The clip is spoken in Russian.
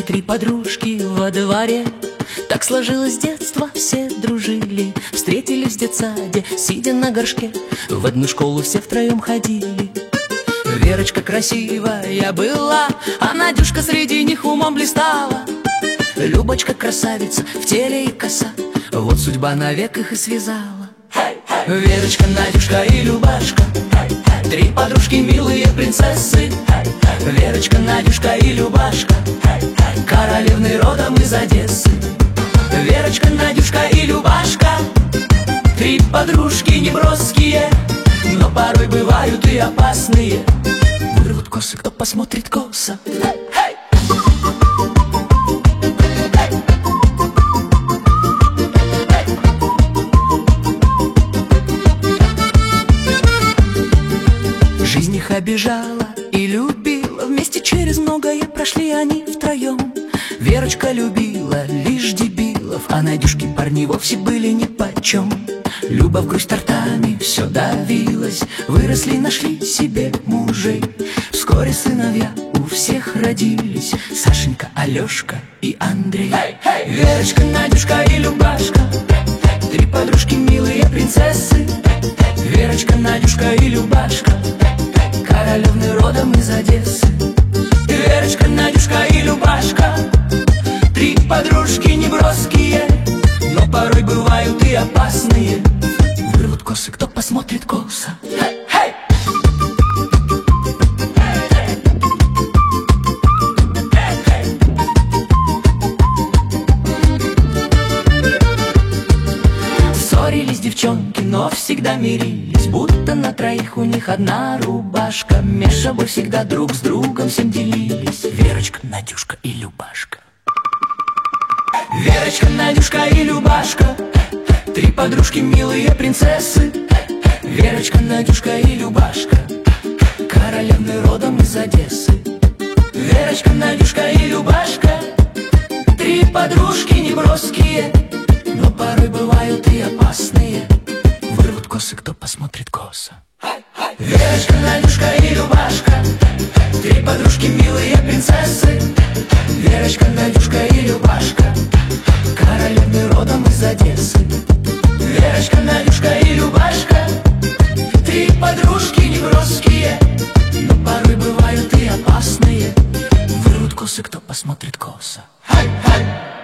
Жили три подружки во дворе. Так сложилось детство, все дружили. Встретились в детсаде, сидя на горшке. В одну школу все втроем ходили. Верочка красивая была, а Надюшка среди них умом блистала. Любочка красавица, в теле и коса, вот судьба навек их и связала. Верочка, Надюшка и Любашка, три подружки, милые принцессы. Верочка, Надюшка и Любашка, королевны родом из Одессы. Верочка, Надюшка и Любашка, три подружки неброские, но порой бывают и опасные. Вырвут косы, кто посмотрит косо. Жизнь их обижала и любила, вместе через многое прошли они втроем. Верочка любила лишь дебилов, а Надюшки парни вовсе были нипочем. Любовь, грусть тортами все давилась, выросли, нашли себе мужей. Вскоре сыновья у всех родились: Сашенька, Алешка и Андрей. Верочка, Надюшка и Любашка, три подружки, милые принцессы. Верочка, Надюшка и Любашка, королевны родом из Одессы. Верочка, Надюшка и Любашка, три подружки неброские, но порой бывают и опасные. Вырвут косы, кто посмотрит косо. Ссорились девчонки, но всегда мирились, будто на троих у них одна рубашка. Меж собой всегда друг с другом всем делились. Верочка, Надюшка и Любашка. Верочка, Надюшка и Любашка, три подружки, милые принцессы. Верочка, Надюшка и Любашка, королевны родом из Одессы. Верочка, Надюшка и Любашка, три подружки неброские, но порой бывают и опасные. Вырвут косы, кто посмотрит косо. Верочка, Надюшка и Любашка, три подружки, милые принцессы. Верочка, Надюшка и Любашка, королевны родом из Одессы. Верочка, Надюшка и Любашка, три подружки неброские, но порой бывают и опасные. Вырвут косы, кто посмотрит косо.